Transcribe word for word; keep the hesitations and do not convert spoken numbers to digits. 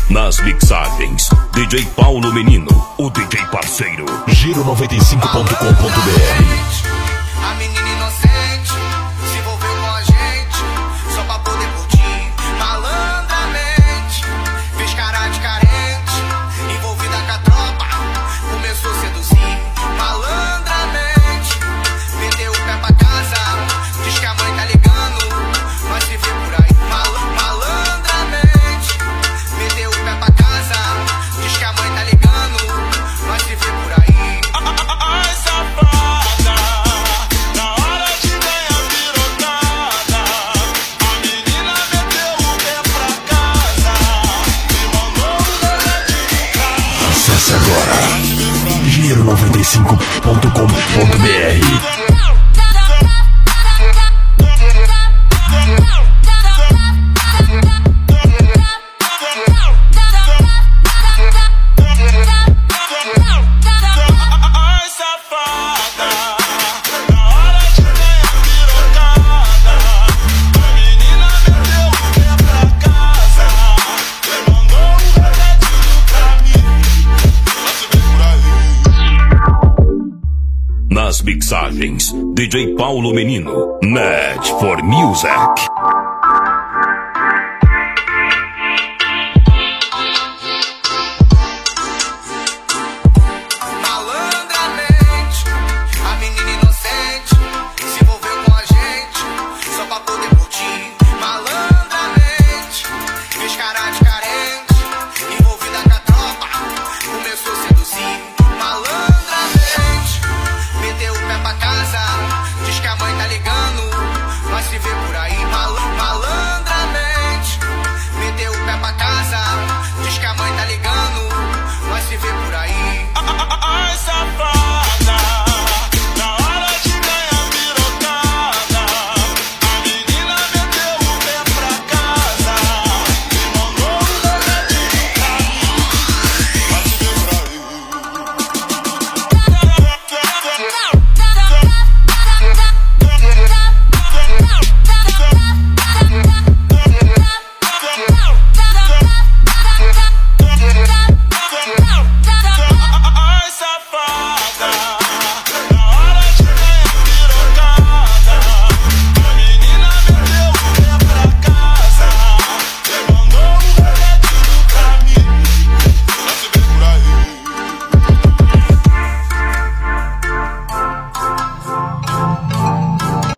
Nas mixagens, D J Paulo Menino, o D J parceiro. Giro noventa e cinco ponto com ponto b r. A menina inocente se envolveu com a gente só pra poder curtir malandramente. Fez cara de carente, envolvida com a tropa, começou a seduzir malandramente. Meteu o pé pra casa, diz que a mãe tá ligando, mas se vê por aí mal malandramente. Meteu o pé pra casa, diz que a mãe tá ligando, mas se vê por aí. Ai, safada, na hora de ganhar pirocada, a menina meteu o pé pra casa e mandou o boletim pra mim. Acesse agora Giro noventa e cinco ponto com ponto b r. Nas mixagens, D J Paulo Menino, Match for Music.